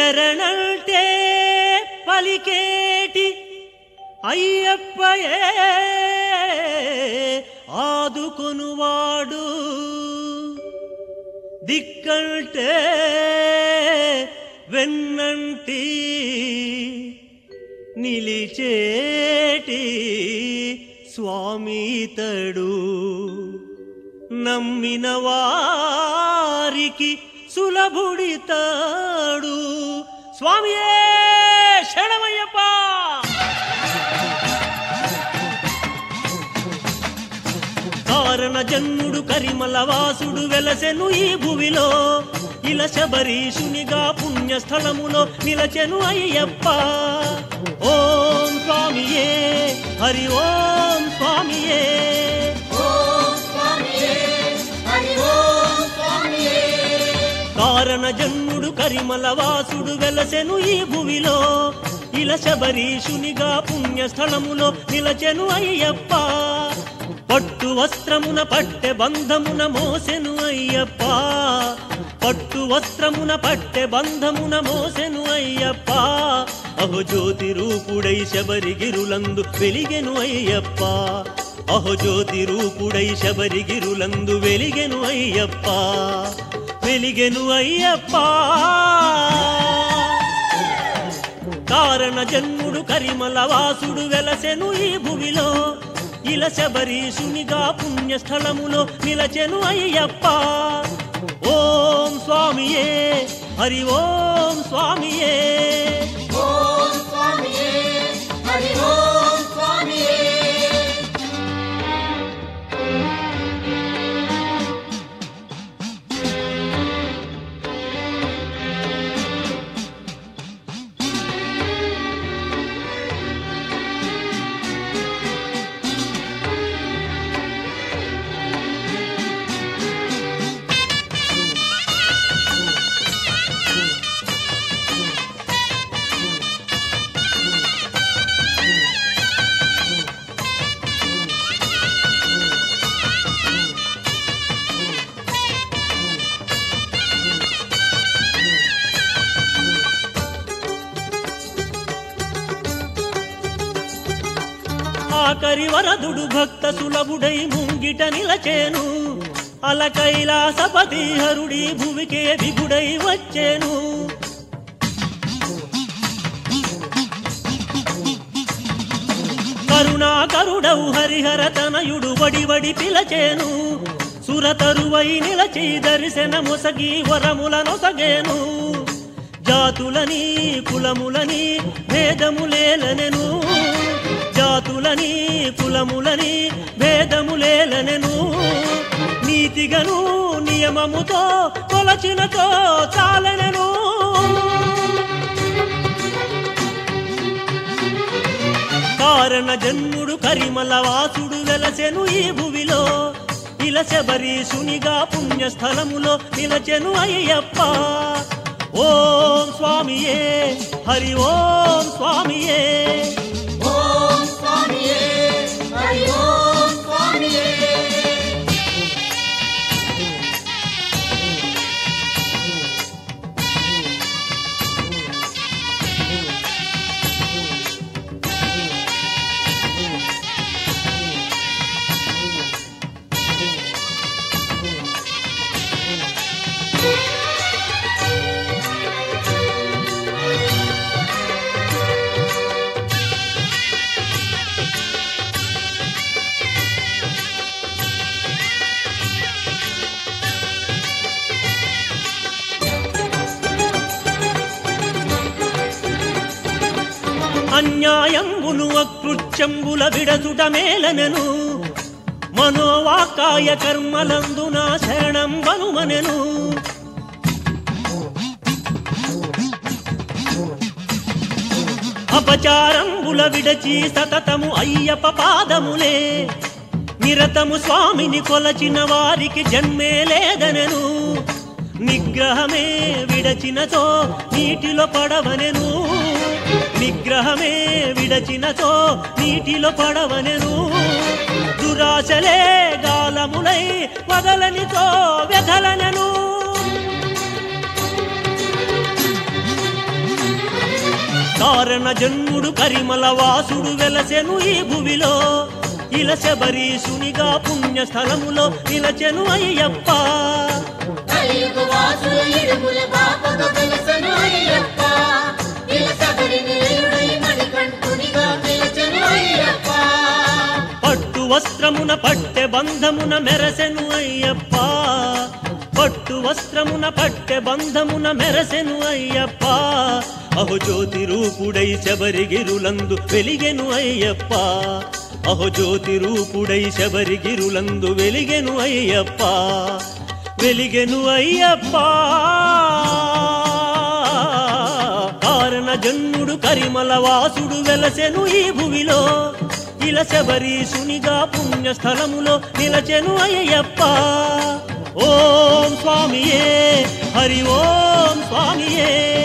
శరణంటే పలికేటి అయ్యప్పయే ఆదుకొనువాడు దిక్కంటే వెన్నంటి నిలిచేటి స్వామితడు నమ్మిన వారికి సులభుడితాడు స్వామియే శరణమయ్యప్ప. కారణ జన్ముడు కరిమల వాసుడు వెలసెను ఈ భువిలో ఇలా శబరీషునిగా పుణ్యస్థలములో నిలచెను అయ్యప్ప. ఓం స్వామియే హరి ఓం స్వామియే కారణ జన్ముడు కరిమల వాసుడు వెలసెను ఈ భువిలో ఇలా శబరీషునిగా పుణ్యస్థలములో నిలచెను అయ్యప్ప. పట్టు వస్త్రమున పట్టె బంధమున మోసెను అయ్యప్ప. పట్టు వస్త్రమున పట్టె బంధమున మోసెను అయ్యప్ప. అహో జ్యోతి రూపుడై శబరిగిరులందు వెలిగెను అయ్యప్ప. అహో జ్యోతి రూపుడై శబరిగిరులందు వెలిగెను అయ్యప్ప. వెలిగెను అయ్యప్ప. కారణ జన్ముడు కరిమల వాసుడు వెలసెను ఈ భువిలో ఇలా శబరీషునిగా పుణ్యస్థలములో నిలచెను అయ్యప్ప. ఓం స్వామియే హరి ఓం స్వామియే హరి ఓం స్వామియే. ఆకరి వరదుడు భక్త సులభుడై ముంగిట నిలచేను అల కైలాసపతి హరుడి భువికే విభుడై వచ్చేను. కరుణాకరుడవు హరిహర తనయుడు వడి పిలచేను. సురతరువై నిలచి దర్శన మొసగి వరముల నొసగేను. జాతులని కులములని భేదములేలనెను. జాతులని కులములని భేదములేలనెను. నీతిగను నియమముతో కొలచినతో చాలనెను. కారణ జన్ముడు కరిమల వాసుడు వెలసెను ఈ భువిలో ఇలా శబరీషునిగా పుణ్యస్థలములో నిలచెను అయ్యప్ప. ఓం స్వామియే హరి ఓం స్వామియే ఓం స్వామియే హరి ఓం స్వామియే. అన్యాయంబులు అకృత్యంబుల విడదుట మేలనెను. మనోవాకాయ కర్మలందున శరణం బనుమనెను. అపచారంబుల విడచి సతతము అయ్యప్ప పాదములే. నిరతము స్వామిని కొలచిన వారికి జన్మే లేదనెను. నిగ్రహమే విడచినతో నీటిలో పడవనెను. నిగ్రహమే విడచినతో నీటిలో పడవనెను. దురాశలే గాలములై వదలనితో వ్యధలనెను. కారణ జన్ముడు కరిమల వాసుడు వెలసెను ఈ భువిలో ఇల శబరీషునిగా పుణ్య స్థలములో నిలచెను అయ్యప్ప కలియుగ వాసుల ఇడుముల బాపగా వెలసెను అయ్యప్ప ఇల శబరి నిలయుడై మణికంఠునిగా నిలచెను అయ్యప్ప పట్టు వస్త్రమున పట్టె బంధమున మెరసెను అయ్యప్ప పట్టు వస్త్రమున పట్టె బంధమున మెరసెను అయ్యప్ప అహో జ్యోతి రూపుడై శబరిగిరులందు వెలిగెను అయ్యప్ప అహో జ్యోతి రూపుడై శబరిగిరులందు వెలిగెను అయ్యప్ప వెలిగెను అయ్యప్ప కారణ జన్ముడు కరిమల వాసుడు వెలసెను ఈ భువిలో ఇల శబరీషునిగా పుణ్య స్థలములో నిలచెను అయ్యప్ప ఓం స్వామియే హరి ఓం స్వామియే